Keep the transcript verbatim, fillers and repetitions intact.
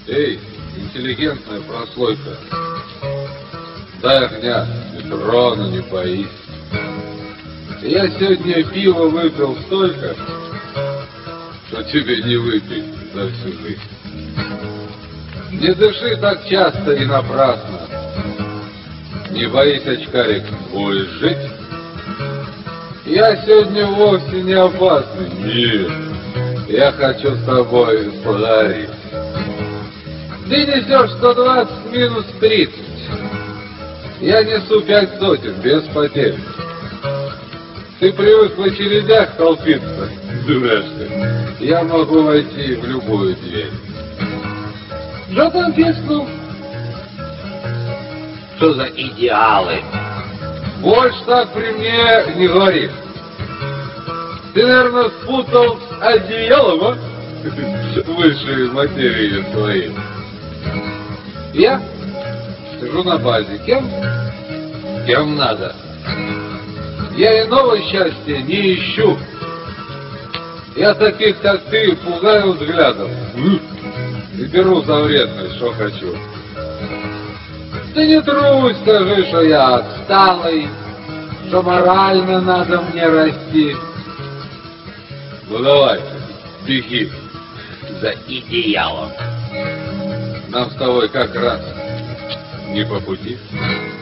Эй, интеллигентная прослойка, дай огня, и трона не боись. Я сегодня пива выпил столько, что тебе не выпить за всю жизнь. Не дыши так часто и напрасно. Не боись, очкарик, будешь жить. Я сегодня вовсе не опасный. Нет, я хочу с тобой поговорить. Ты несешь сто двадцать минус тридцать. Я несу пять сотен без потерь. Ты привык в очередях толпиться, дурашка. Я могу войти в любую дверь. Что там пискнул? Что за идеалы? Больше так при мне не говори. Ты, наверное, спутал с одеялом, а? Высшие материи свои. Я сижу на базе. Кем? Кем надо. Я иного счастья не ищу. Я таких, как ты, пугаю взглядом. И беру за вредность, что хочу. Ты не трусь, скажи, что я отсталый, что морально надо мне расти. Ну давай, беги за идеалом. Нам с тобой как раз не по пути.